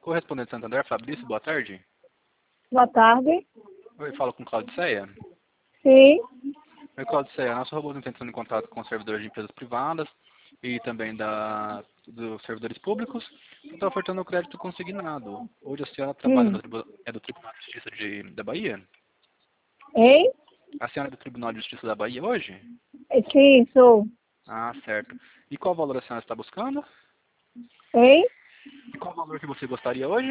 Correspondente Santander, Fabrício, boa tarde. Boa tarde. Oi, falo com Claudiceia. Sim. Oi, Claudiceia. Nosso robô está entrando em contato com servidores de empresas privadas e também dos servidores públicos. Está ofertando o crédito consignado. Hoje a senhora trabalha do Tribunal de Justiça da Bahia? Hein? A senhora é do Tribunal de Justiça da Bahia hoje? Sim, sou. Ah, certo. E qual valor a senhora está buscando? Hein? E qual valor que você gostaria hoje?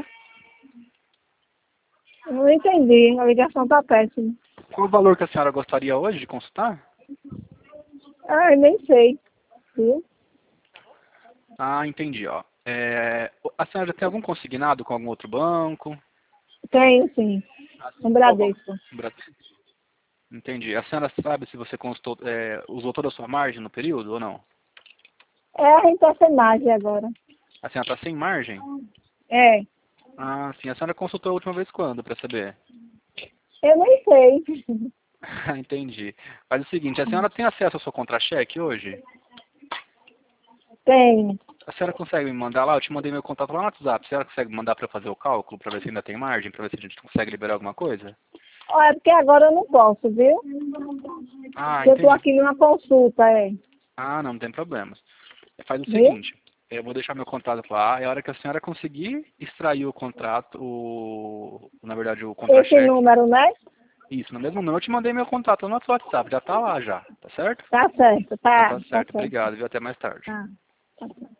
Não entendi. A ligação tá péssima. Qual o valor que a senhora gostaria hoje de consultar? Ah, nem sei. Viu? Ah, entendi, ó. A senhora já tem algum consignado com algum outro banco? Tenho, sim. Um Qual banco? Bradesco. Bradesco. Entendi. A senhora sabe se você usou toda a sua margem no período ou não? É, a gente tá sem margem agora. A senhora está sem margem? É. Ah, sim. A senhora consultou a última vez quando, para saber? Eu nem sei. Entendi. Faz o seguinte, a senhora tem acesso ao seu contra-cheque hoje? Tenho. A senhora consegue me mandar lá? Eu te mandei meu contato lá no WhatsApp. A senhora consegue mandar para eu fazer o cálculo, para ver se ainda tem margem, para ver se a gente consegue liberar alguma coisa? Olha, porque agora eu não posso, viu? Ah, Eu tô entendi. aqui numa consulta, é. Ah, não tem problemas. Faz o Viu? seguinte, eu vou deixar meu contrato lá, e a hora que a senhora conseguir extrair o contrato, na verdade o Esse contra-cheque, número, né? isso, no mesmo número, eu te mandei meu contato no nosso WhatsApp, já tá lá já, tá certo? Tá certo, Então tá. tá Tá certo, certo. obrigado, viu? Até mais tarde. Tá. Tá certo.